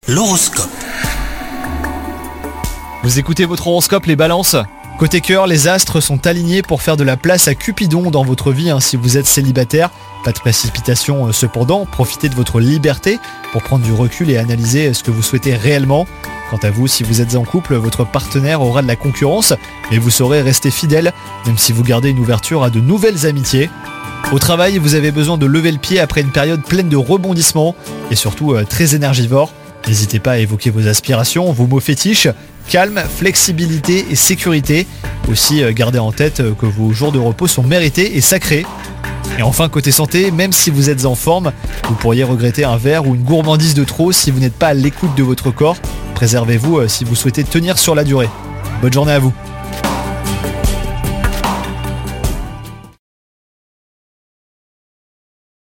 L'horoscope. Vous écoutez votre horoscope, les balances. Côté cœur, les astres sont alignés pour faire de la place à Cupidon dans votre vie si vous êtes célibataire. Pas de précipitation cependant, profitez de votre liberté pour prendre du recul et analyser ce que vous souhaitez réellement. Quant à vous, si vous êtes en couple, votre partenaire aura de la concurrence, mais vous saurez rester fidèle, même si vous gardez une ouverture à de nouvelles amitiés. Au travail, vous avez besoin de lever le pied après une période pleine de rebondissements et surtout très énergivore. N'hésitez pas à évoquer vos aspirations, vos mots fétiches, calme, flexibilité et sécurité. Aussi, gardez en tête que vos jours de repos sont mérités et sacrés. Et enfin, côté santé, même si vous êtes en forme, vous pourriez regretter un verre ou une gourmandise de trop si vous n'êtes pas à l'écoute de votre corps. Préservez-vous si vous souhaitez tenir sur la durée. Bonne journée à vous.